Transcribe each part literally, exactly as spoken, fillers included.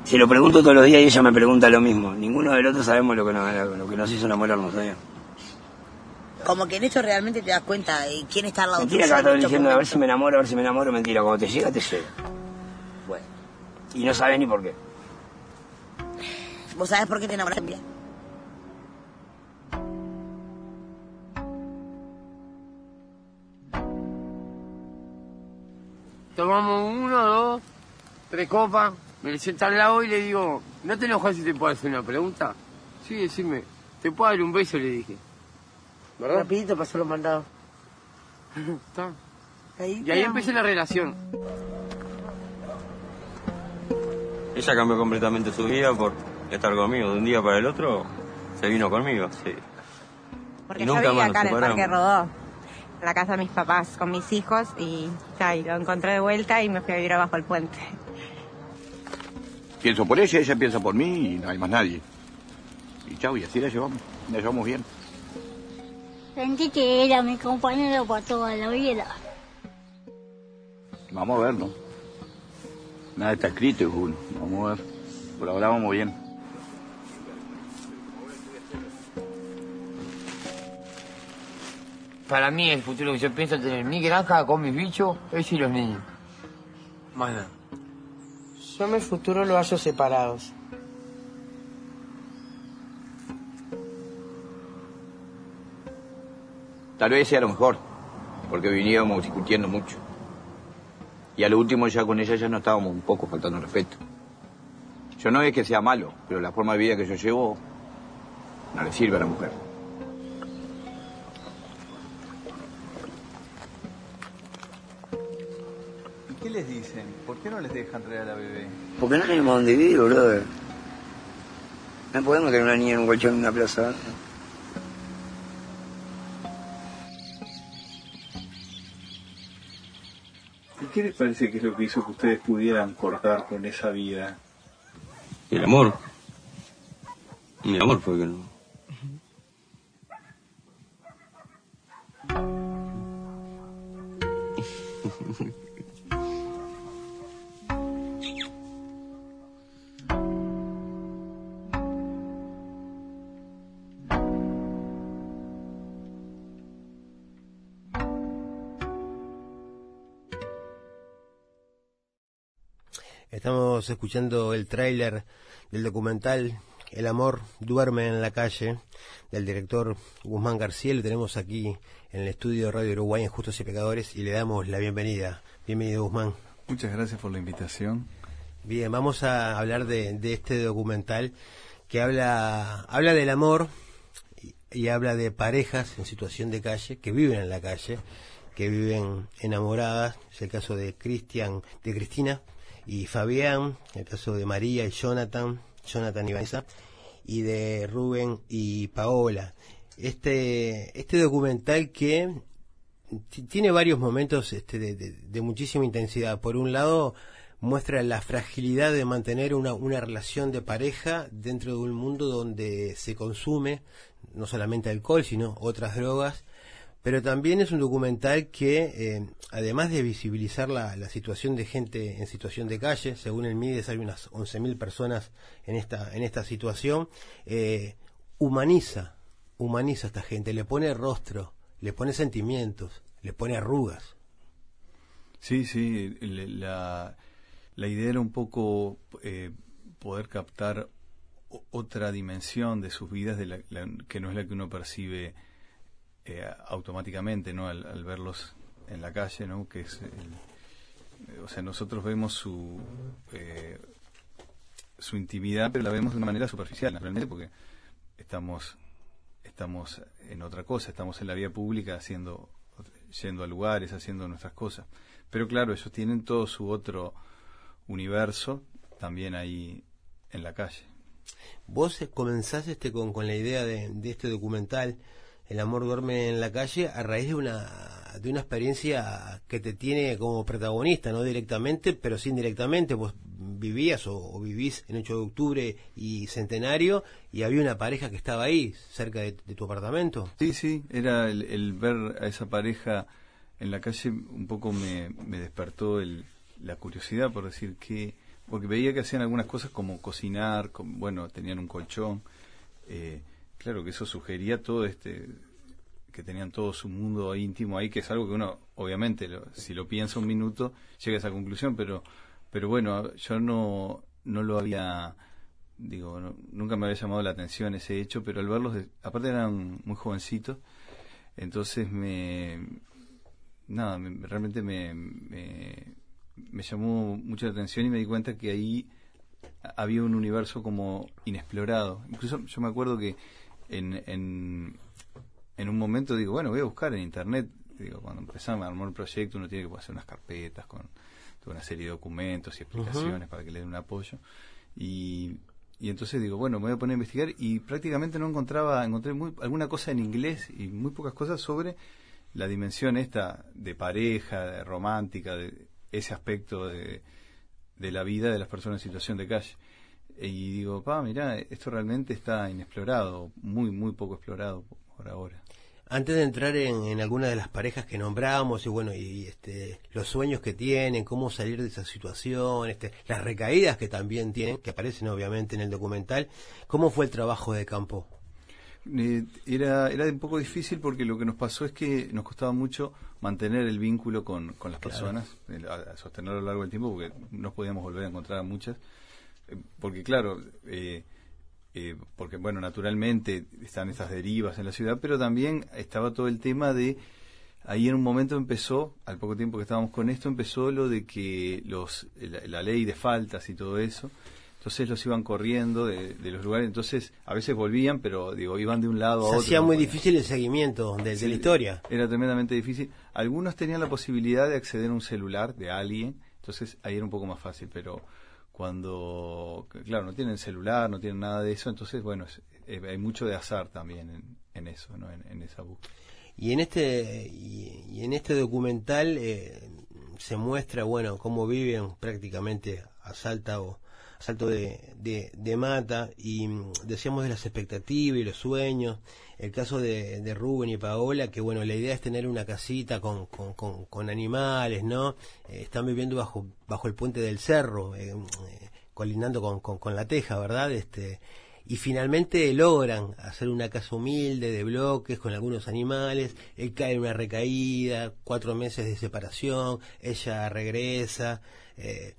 Se lo pregunto todos los días y ella me pregunta lo mismo. Ninguno del otro sabemos lo que nos, lo que nos hizo enamorarnos, ¿sabes? Como que en esto realmente te das cuenta de quién está al lado tuyo. Mentira, que estaba diciendo a ver si me enamoro, a ver si me enamoro. Mentira, cuando te llega, te llega. Bueno. Y no sabes ni por qué. ¿Vos sabés por qué te enamoraste bien? Tomamos uno, dos, tres copas, me le siento al lado y le digo, ¿no te enojas si te puedo hacer una pregunta? Sí, decime, ¿te puedo dar un beso? Le dije. ¿Verdad? Rapidito pasó lo mandado. Está. Ahí Y ahí empecé la relación. Ella cambió completamente su vida por estar conmigo. De un día para el otro se vino conmigo, sí. Porque Y yo nunca vivía más nos acá en el Parque separamos. Rodó, en la casa de mis papás, con mis hijos, y, ya, y lo encontré de vuelta y me fui a vivir abajo el puente. Pienso por ella, ella piensa por mí y no hay más nadie. Y chau, y así la llevamos, la llevamos bien. Sentí que era mi compañero para toda la vida. Vamos a ver, ¿no? Nada está escrito, hijo. Vamos a ver. Por ahora vamos bien. Para mí el futuro que yo pienso es tener mi granja con mis bichos, ellos y los niños. Más nada. Yo en mi futuro lo hallo separados. Tal vez sea lo mejor, porque veníamos discutiendo mucho. Y a lo último ya con ella ya no estábamos un poco faltando respeto. Yo no es que sea malo, pero la forma de vida que yo llevo no le sirve a la mujer. ¿Y qué les dicen? ¿Por qué no les dejan traer a la bebé? Porque no tenemos dónde vivir, brother. No podemos tener una niña en un colchón en una plaza. ¿Y qué les parece que es lo que hizo que ustedes pudieran cortar con esa vida? El amor. Mi amor fue que no. Estamos escuchando el tráiler del documental El amor duerme en la calle, del director Guzmán García. Lo tenemos aquí en el estudio de Radio Uruguay en Justos y Pecadores y le damos la bienvenida. Bienvenido, Guzmán. Muchas gracias por la invitación. Bien, vamos a hablar de, de este documental que habla, habla del amor y, y habla de parejas en situación de calle, que viven en la calle, que viven enamoradas. Es el caso de Cristian, de Cristina y Fabián, el caso de María y Jonathan, Jonathan y Vanessa, y de Rubén y Paola. Este, este documental que tiene varios momentos este, de, de, de muchísima intensidad. Por un lado, muestra la fragilidad de mantener una, una relación de pareja dentro de un mundo donde se consume no solamente alcohol, sino otras drogas. Pero también es un documental que, eh, además de visibilizar la, la situación de gente en situación de calle, según el Mides hay unas once mil personas en esta, en esta situación, eh, humaniza, humaniza a esta gente, le pone rostro, le pone sentimientos, le pone arrugas. Sí, sí, la, la idea era un poco eh, poder captar otra dimensión de sus vidas de la, la, que no es la que uno percibe Eh, automáticamente, ¿no? Al, al verlos en la calle, ¿no? Que es el, o sea, nosotros vemos su eh, su intimidad, pero la vemos de una manera superficial, naturalmente, porque estamos estamos en otra cosa, estamos en la vía pública haciendo, yendo a lugares, haciendo nuestras cosas. Pero claro, ellos tienen todo su otro universo también ahí en la calle. Vos comenzás este con, con la idea de, de este documental El amor duerme en la calle a raíz de una de una experiencia que te tiene como protagonista, no directamente, pero sí indirectamente. Vos vivías o, o vivís en ocho de octubre y Centenario y había una pareja que estaba ahí, cerca de, de tu apartamento. Sí, sí, era el, el ver a esa pareja en la calle un poco me, me despertó el, la curiosidad por decir qué, porque veía que hacían algunas cosas como cocinar, con, bueno, tenían un colchón, eh, claro que eso sugería todo este, que tenían todo su mundo íntimo ahí, que es algo que uno, obviamente, lo, si lo piensa un minuto, llega a esa conclusión, pero, pero bueno, yo no, no lo había, digo, no, nunca me había llamado la atención ese hecho, pero al verlos, de, aparte eran muy jovencitos, entonces me, nada, me, realmente me, me, me llamó mucho la atención y me di cuenta que ahí había un universo como inexplorado. Incluso yo me acuerdo que en, en, en un momento digo, bueno, voy a buscar en internet, digo, cuando empezamos a armar un proyecto uno tiene que hacer unas carpetas con toda una serie de documentos y explicaciones uh-huh. para que le den un apoyo. Y, y entonces digo, bueno, me voy a poner a investigar y prácticamente no encontraba, encontré muy, alguna cosa en inglés y muy pocas cosas sobre la dimensión esta de pareja, de romántica, de ese aspecto de, de la vida de las personas en situación de calle. Y digo, pa, mirá, esto realmente está inexplorado, muy, muy poco explorado por ahora. Antes de entrar en, en alguna de las parejas que nombramos y bueno, y este, los sueños que tienen, cómo salir de esa situación, este, las recaídas que también tienen, que aparecen obviamente en el documental, ¿cómo fue el trabajo de campo? Eh, era, era un poco difícil porque lo que nos pasó es que nos costaba mucho mantener el vínculo con, con las claro. personas, a, a sostenerlo a lo largo del tiempo porque no podíamos volver a encontrar a muchas, eh, porque claro, eh, Eh, porque bueno, naturalmente están estas derivas en la ciudad, pero también estaba todo el tema de, ahí en un momento empezó, al poco tiempo que estábamos con esto, empezó lo de que los la, la ley de faltas y todo eso, entonces los iban corriendo de, de los lugares, entonces a veces volvían, pero digo, iban de un lado a otro. Se hacía muy no difícil el seguimiento de, sí, de la historia. Era tremendamente difícil. Algunos tenían la posibilidad de acceder a un celular de alguien, entonces ahí era un poco más fácil, pero cuando, claro, no tienen celular, no tienen nada de eso, entonces, bueno, es, eh, hay mucho de azar también en, en eso, ¿no? En, en esa búsqueda. Y en este y, y en este documental eh, se muestra, bueno, cómo viven prácticamente a salta o a salto de, de, de mata, y mm, decíamos de las expectativas y los sueños, el caso de, de Rubén y Paola, que bueno, la idea es tener una casita con, con, con, con animales, ¿no? Eh, están viviendo bajo bajo el puente del cerro, eh, eh, colindando con, con, con la teja, ¿verdad? Este, y finalmente logran hacer una casa humilde de bloques con algunos animales, él cae en una recaída, cuatro meses de separación, ella regresa, eh,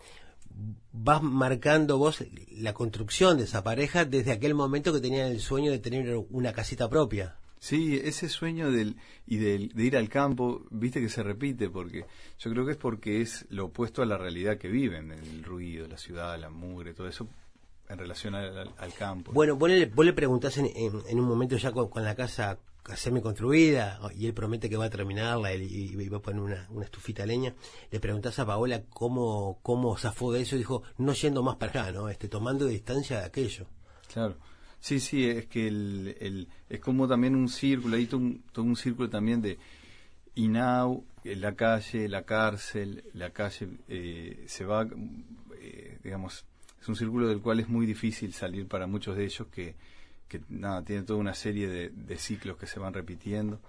vas marcando vos la construcción de esa pareja desde aquel momento que tenían el sueño de tener una casita propia. Sí, ese sueño del y del, de ir al campo, viste que se repite, porque yo creo que es porque es lo opuesto a la realidad que viven, el ruido, la ciudad, la mugre, todo eso en relación al, al campo. Bueno, vos le, vos le preguntás en, en, en un momento ya con, con la casa semi-construida, y él promete que va a terminarla y, y va a poner una, una estufita de leña, le preguntás a Paola cómo, cómo zafó de eso, y dijo, no yendo más para acá, ¿no? Este, tomando distancia de aquello. Claro. Sí, sí, es que el, el, es como también un círculo, hay todo un, todo un círculo también de INAU, la calle, la cárcel, la calle eh, se va, eh, digamos, es un círculo del cual es muy difícil salir para muchos de ellos que que nada, tiene toda una serie de, de ciclos que se van repitiendo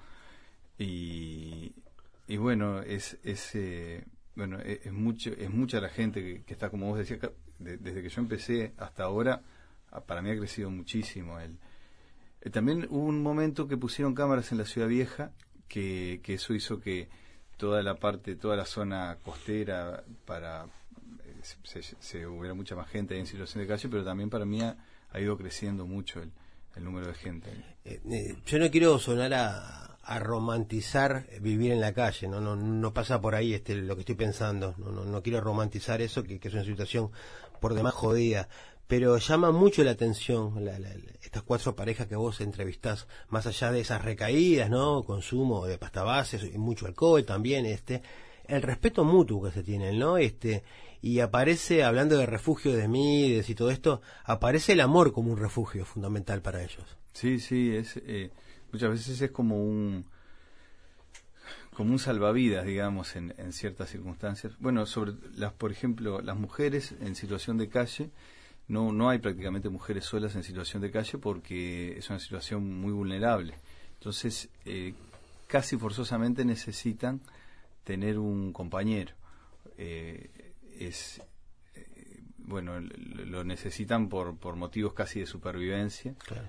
y, y bueno, es, es eh, bueno, es, es mucho, es mucha la gente que, que está, como vos decías, de, desde que yo empecé hasta ahora, para mí ha crecido muchísimo. El, eh, también hubo un momento que pusieron cámaras en la Ciudad Vieja, que, que eso hizo que toda la parte, toda la zona costera, para eh, se, se, se hubiera mucha más gente ahí en situación de calle, pero también para mí ha, ha ido creciendo mucho el el número de gente. Eh, eh, yo no quiero sonar a, a romantizar vivir en la calle, no no no pasa por ahí este lo que estoy pensando, no no, no quiero romantizar eso, que, que es una situación por demás jodida, pero llama mucho la atención la, la, estas cuatro parejas que vos entrevistás, más allá de esas recaídas, ¿no? Consumo de pasta base y mucho alcohol también, este el respeto mutuo que se tienen, ¿no? Este, y aparece, hablando de refugio de Mides y todo esto, aparece el amor como un refugio fundamental para ellos. Sí, sí, es eh, muchas veces es como un como un salvavidas, digamos, en, en ciertas circunstancias. Bueno, sobre las, por ejemplo, las mujeres en situación de calle, no no hay prácticamente mujeres solas en situación de calle porque es una situación muy vulnerable. Entonces, eh, casi forzosamente necesitan tener un compañero. Eh, es eh, bueno, lo necesitan por, por motivos casi de supervivencia. Claro.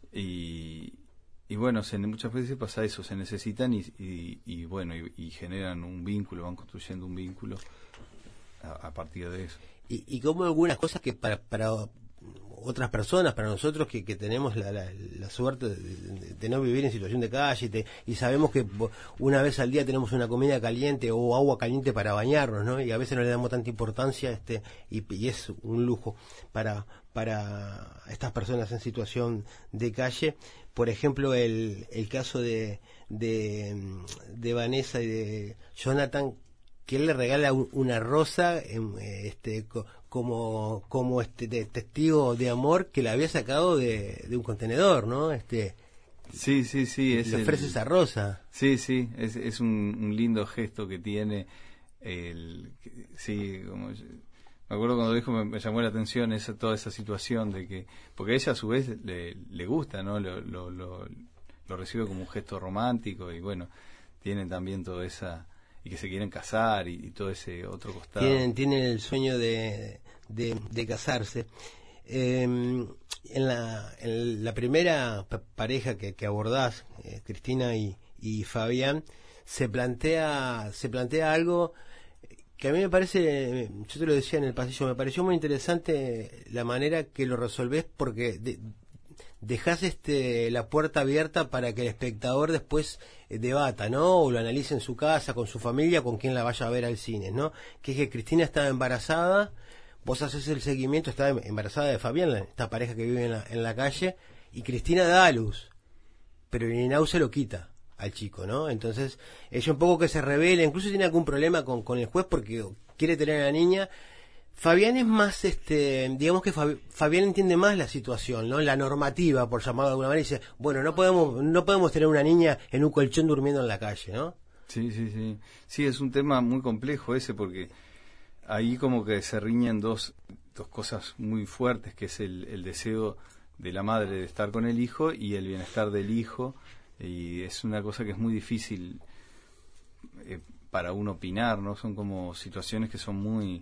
Y, y bueno, se, muchas veces pasa eso, se necesitan y, y, y bueno, y, y generan un vínculo, van construyendo un vínculo a, a partir de eso. Y, y como algunas cosas que para, para otras personas, para nosotros que, que tenemos la, la, la suerte de, de, de no vivir en situación de calle te, y sabemos que una vez al día tenemos una comida caliente o agua caliente para bañarnos, ¿no? Y a veces no le damos tanta importancia este y, y es un lujo para para estas personas en situación de calle. Por ejemplo, el, el caso de, de, de Vanessa y de Jonathan, que él le regala un, una rosa este, como como este de testigo de amor que la había sacado de, de un contenedor, ¿no? Este sí, sí, sí. Es le ofrece el, esa rosa. Sí, sí, es, es un, un lindo gesto que tiene. El, sí, como... Me acuerdo cuando dijo, me, me llamó la atención esa, toda esa situación de que, porque a ella a su vez le, le gusta, ¿no? Lo, lo, lo, lo recibe como un gesto romántico y bueno, tienen también toda esa, y que se quieren casar y, y todo ese otro costado. Tienen, tienen el sueño de, de, de casarse. Eh, en, la, en la primera pareja que, que abordás, eh, Cristina y, y Fabián, se plantea, se plantea algo que a mí me parece, yo te lo decía en el pasillo, me pareció muy interesante la manera que lo resolvés, porque de, dejás este, la puerta abierta para que el espectador después eh, debata, ¿no? O lo analice en su casa, con su familia, con quien la vaya a ver al cine, ¿no? Que es que Cristina estaba embarazada, vos haces el seguimiento, estaba embarazada de Fabián, esta pareja que vive en la, en la calle, y Cristina da a luz, pero Irinau se lo quita al chico, ¿no? Entonces, ella un poco que se revela, incluso tiene algún problema con, con el juez porque quiere tener a la niña. Fabián es más, este, digamos que Fabi- Fabián entiende más la situación, ¿no? La normativa, por llamarlo de alguna manera, y dice, bueno, no podemos, no podemos tener una niña en un colchón durmiendo en la calle, ¿no? Sí, sí, sí. Sí, es un tema muy complejo ese porque ahí como que se riñen dos, dos cosas muy fuertes, que es el, el deseo de la madre de estar con el hijo y el bienestar del hijo. Y es una cosa que es muy difícil eh, para uno opinar, ¿no? Son como situaciones que son muy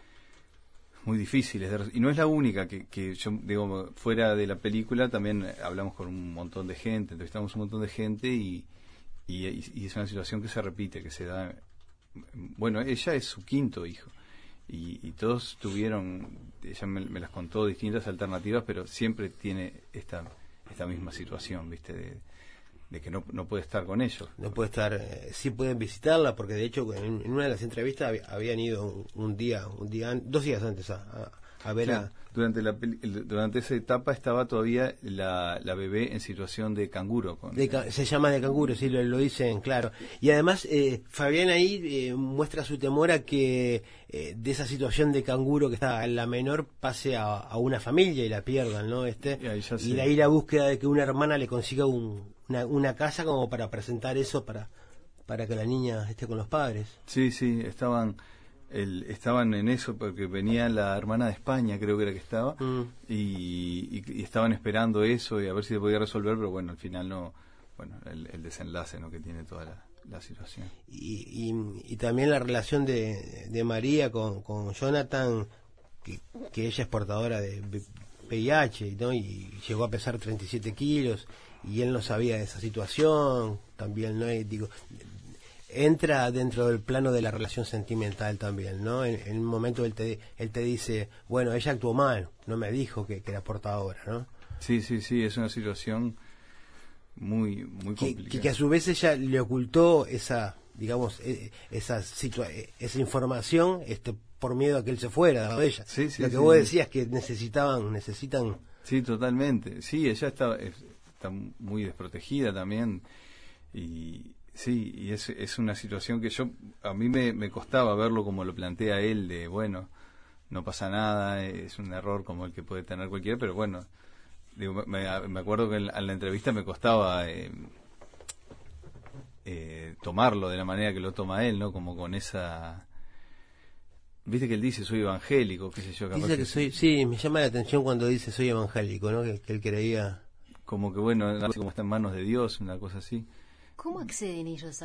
muy difíciles de, y no es la única que, que yo digo, fuera de la película también hablamos con un montón de gente, entrevistamos un montón de gente y, y, y es una situación que se repite, que se da. Bueno, ella es su quinto hijo y, y todos tuvieron, ella me, me las contó, distintas alternativas, pero siempre tiene esta esta misma situación, ¿viste? De, de que no, no puede estar con ellos. No puede estar, eh, sí pueden visitarla, porque de hecho en, en una de las entrevistas hab, habían ido un, un día, un día, dos días antes a, a, a ver sí, a... Durante, la, durante esa etapa estaba todavía la, la bebé en situación de canguro. Con, de, se llama de canguro, sí, lo, lo dicen, claro. Y además, eh, Fabián ahí eh, muestra su temor a que eh, de esa situación de canguro que está la menor pase a, a una familia y la pierdan, ¿no? Este, y, y de ahí la búsqueda de que una hermana le consiga un... Una, una casa como para presentar eso para para que la niña esté con los padres. Sí, sí, estaban el, estaban en eso porque venía la hermana de España, creo que era que estaba, mm. y, y, y estaban esperando eso y a ver si se podía resolver, pero bueno, al final no, bueno, el, el desenlace, ¿no? Que tiene toda la, la situación. Y, y, y también la relación de, de María con, con Jonathan, que, que ella es portadora de V I H, ¿no? Y llegó a pesar treinta y siete kilos. Y él no sabía de esa situación, también, ¿no? Y digo, entra dentro del plano de la relación sentimental también, ¿no? En, en un momento él te, él te dice, bueno, ella actuó mal, no me dijo que, que era portadora, ¿no? Sí, sí, sí, es una situación muy, muy complicada. Que, que a su vez ella le ocultó esa, digamos, esa situa esa información, este, por miedo a que él se fuera de ella. Sí, sí, Lo que sí, vos sí. decías que necesitaban, necesitan... Sí, totalmente. Sí, ella está... Es, está muy desprotegida también y sí, y es, es una situación que yo a mí me, me costaba verlo como lo plantea él, de bueno, no pasa nada, es un error como el que puede tener cualquiera, pero bueno, digo, me, me acuerdo que en la, en la entrevista me costaba eh, eh, tomarlo de la manera que lo toma él, ¿no? Como con esa... Viste que él dice soy evangélico, qué sé yo. Capaz dice que, que soy, sí, me llama la atención cuando dice soy evangélico, ¿no? Que, que él creía... Como que bueno, como está en manos de Dios, una cosa así. ¿Cómo acceden ellos a,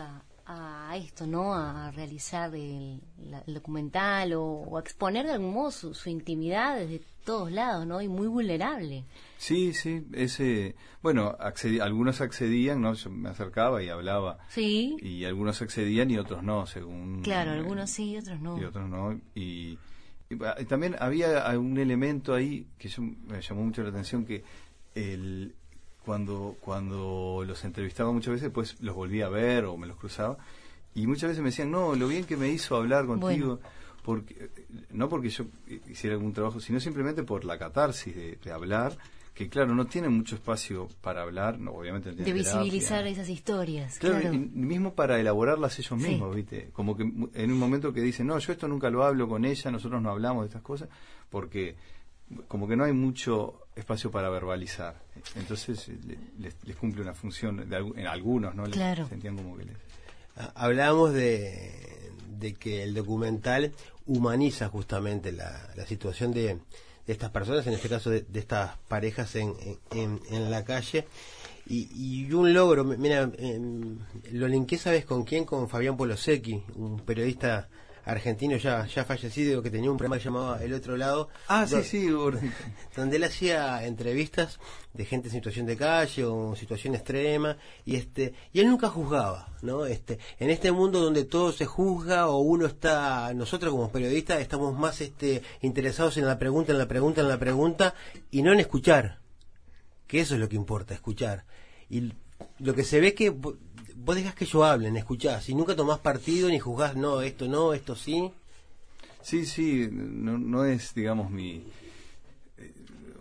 a esto, ¿no? A realizar el, la, el documental o, o a exponer de algún modo su, su intimidad desde todos lados, ¿no? Y muy vulnerable. Sí, sí, ese, bueno, accedí, algunos accedían, ¿no? Yo me acercaba y hablaba. Sí. Y algunos accedían y otros no, según... Claro, eh, algunos sí y otros no. Y otros no, y, y, y también había un elemento ahí que yo, me llamó mucho la atención, que el... Cuando, cuando los entrevistaba muchas veces, pues los volvía a ver o me los cruzaba, y muchas veces me decían, no, lo bien que me hizo hablar contigo, bueno. porque no porque yo hiciera algún trabajo, sino simplemente por la catarsis de, de hablar, que claro, no tienen mucho espacio para hablar, no, obviamente de visibilizar terapia. Esas historias. Claro, claro. Y, mismo para elaborarlas ellos mismos, sí. ¿Viste? Como que en un momento que dicen, no, yo esto nunca lo hablo con ella, nosotros no hablamos de estas cosas, porque como que no hay mucho espacio para verbalizar, entonces les, les cumple una función de, en algunos, ¿no? Claro. Les sentían como que les... Hablábamos de, de que el documental humaniza justamente la, la situación de, de estas personas, en este caso de, de estas parejas en, en, en la calle, y, y un logro, mira, eh, lo linké, ¿sabes con quién? Con Fabián Polosecchi, un periodista argentino ya ya fallecido, que tenía un programa llamado El Otro Lado. Ah, sí, sí. Donde él hacía entrevistas de gente en situación de calle o en situación extrema, y este y él nunca juzgaba, ¿no? Este en este mundo donde todo se juzga, o uno está, nosotros como periodistas estamos más este interesados en la pregunta, en la pregunta, en la pregunta, y no en escuchar, que eso es lo que importa, escuchar. Y lo que se ve es que vos dejás que ellos hablen, escuchás, y nunca tomás partido ni juzgás, no, esto no, esto sí. Sí, sí, no, no es, digamos, mi eh,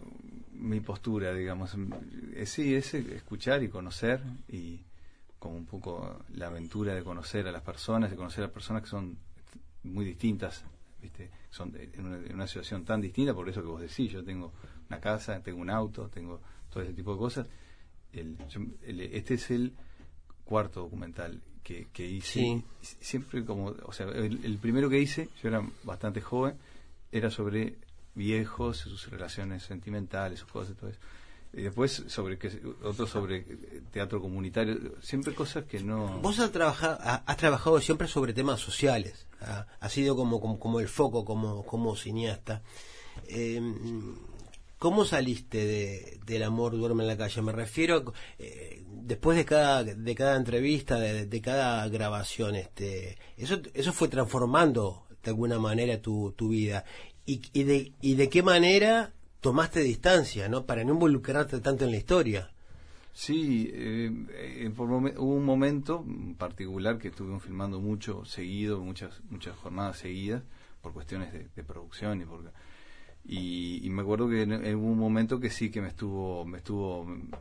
mi postura, digamos. Eh, sí, es escuchar y conocer, y como un poco la aventura de conocer a las personas, de conocer a personas que son muy distintas, ¿viste? Son de, en, una, en una situación tan distinta, por eso que vos decís, yo tengo una casa, tengo un auto, tengo todo ese tipo de cosas. El, yo, el, este es el cuarto documental que, que hice, sí. Siempre como, o sea, el, el primero que hice, yo era bastante joven, era sobre viejos, sus relaciones sentimentales, sus cosas, todo eso. Y después sobre que otro sobre teatro comunitario, siempre cosas que no... Vos has trabajado, has trabajado siempre sobre temas sociales, ha, ha sido como, como como el foco como como cineasta. Eh, ¿Cómo saliste de, del amor duerme en la calle? Me refiero, eh, después de cada de cada entrevista, de, de cada grabación, este, eso eso fue transformando de alguna manera tu, tu vida. Y, y de y de qué manera tomaste distancia, ¿no? Para no involucrarte tanto en la historia. Sí, eh, eh, por momen- hubo un momento particular que estuvimos filmando mucho, seguido, muchas muchas jornadas seguidas, por cuestiones de, de producción y por... Y, y me acuerdo que en, en hubo un momento que sí que me estuvo me estuvo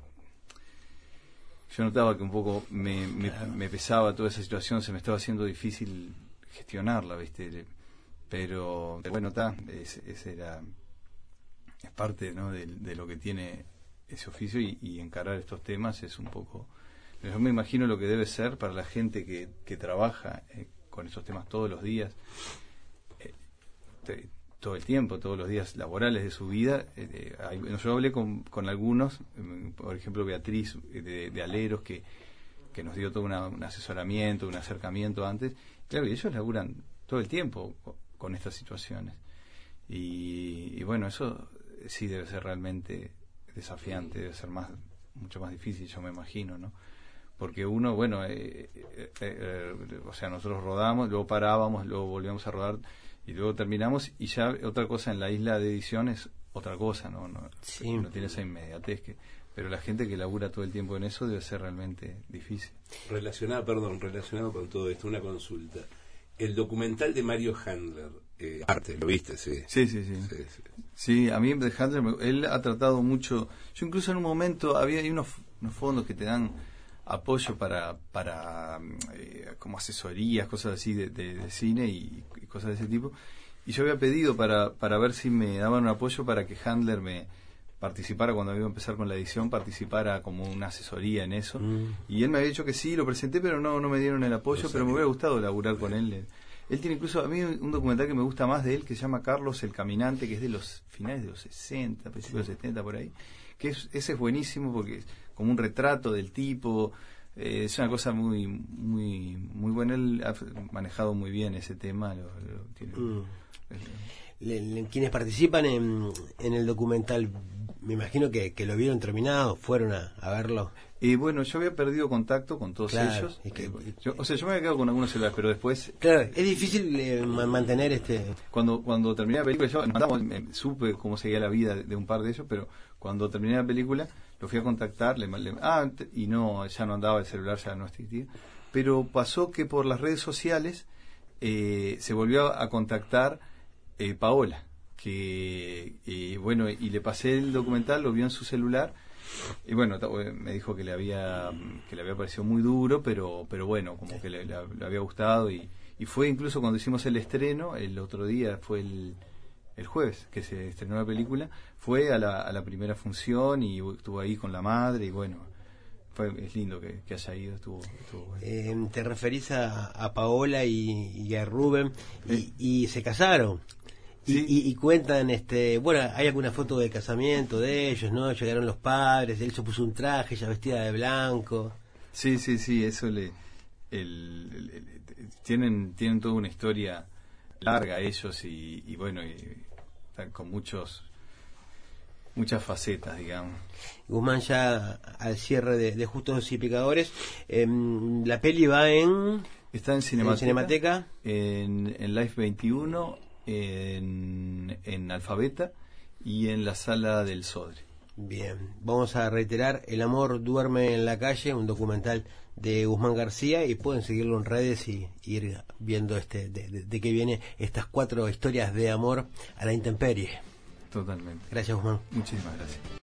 yo notaba que un poco me, me, me pesaba toda esa situación, se me estaba haciendo difícil gestionarla, ¿viste? Pero bueno, está, ese es era es parte, ¿no? de, de lo que tiene ese oficio, y, y encarar estos temas es un poco, yo me imagino lo que debe ser para la gente que, que trabaja eh, con estos temas todos los días, eh, te, todo el tiempo, todos los días laborales de su vida. Eh, hay, yo hablé con, con algunos, eh, por ejemplo Beatriz eh, de, de Aleros, que, que nos dio todo una, un asesoramiento, un acercamiento antes. Claro, y ellos laburan todo el tiempo con, con estas situaciones. Y, y bueno, eso sí debe ser realmente desafiante, debe ser más mucho más difícil, yo me imagino, ¿no? Porque uno, bueno, eh, eh, eh, o sea, nosotros rodamos, luego parábamos, luego volvíamos a rodar, y luego terminamos, y ya otra cosa en la isla de edición es otra cosa, no no, sí. No tiene esa inmediatez que, pero la gente que labura todo el tiempo en eso debe ser realmente difícil. Relacionado, perdón, relacionado con todo esto, una consulta. El documental de Mario Handler, eh, arte, ¿lo viste? Sí. Sí, sí, sí. Sí, sí. Sí, a mí de Handler, él ha tratado mucho, yo incluso en un momento había hay unos, unos fondos que te dan apoyo para para eh, como asesorías, cosas así de, de, de cine y, y cosas de ese tipo, y yo había pedido para para ver si me daban un apoyo para que Handler me participara cuando iba a empezar con la edición, participara como una asesoría en eso, mm. y él me había dicho que sí, lo presenté, pero no no me dieron el apoyo, no, pero me hubiera gustado laburar con él. Él tiene incluso, a mí un documental que me gusta más de él, que se llama Carlos el Caminante, que es de los finales de los sesenta, principios de los setenta, por ahí, que es, ese es buenísimo porque es como un retrato del tipo, eh, es una cosa muy muy muy buena. Él ha manejado muy bien ese tema. Lo, lo tiene, mm. le, le, quienes participan en, en el documental, me imagino que, que lo vieron terminado, fueron a, a verlo. Y eh, bueno, yo había perdido contacto con todos claro, ellos. Es que, yo, o sea, yo me había quedado con algunos celulares, pero después... Claro, es difícil eh, mantener este... Cuando cuando terminé la película, yo mandamos, me, supe cómo seguía la vida de, de un par de ellos, pero cuando terminé la película, lo fui a contactar, le, le, ah, y no, ya no andaba el celular, ya no existía. Pero pasó que por las redes sociales eh, se volvió a, a contactar eh, Paola, que, eh, bueno, y le pasé el documental, lo vio en su celular. Y bueno, me dijo que le había que le había parecido muy duro, pero pero bueno, como que le, le, le había gustado y, y fue incluso cuando hicimos el estreno, el otro día, fue el, el jueves que se estrenó la película, fue a la, a la primera función y estuvo ahí con la madre y bueno, fue es lindo que, que haya ido, estuvo, estuvo bueno. Eh, te referís a, a Paola y, y a Rubén y, y se casaron. Sí. Y, y, y cuentan, este, bueno, hay alguna foto de casamiento de ellos, ¿no? Llegaron los padres, él se puso un traje, ella vestida de blanco. Sí, sí, sí, eso le... El, el, el, tienen tienen toda una historia larga ellos y, y bueno, y, están con muchos muchas facetas, digamos. Guzmán, ya al cierre de, de Justos y Pecadores, eh, la peli va en... Está en Cinemateca, en, Cinemateca. en, en Life veintiuno, en, en Alfabeta y en la Sala del Sodre. Bien, vamos a reiterar: El amor duerme en la calle, un documental de Guzmán García, y pueden seguirlo en redes y, y ir viendo este de, de, de qué viene estas cuatro historias de amor a la intemperie. Totalmente. Gracias, Guzmán. Muchísimas gracias.